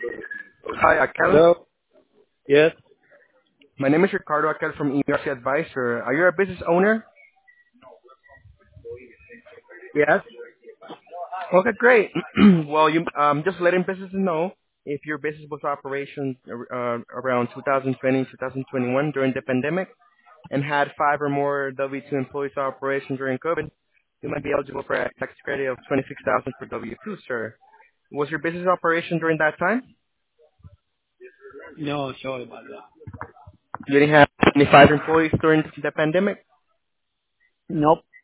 Hi, Akel. Hello? Yes? My name is Ricardo Akel from ERC Advisor. Are you a business owner? Yes? Okay, great. Well, you just letting businesses know if your business was operation around 2020, 2021 during the pandemic and had five or more W-2 employees operation during COVID, you might be eligible for a tax credit of 26,000 for W-2, sir. Was your business operation during that time? No, sorry about that. You didn't have any five employees during the pandemic? Nope.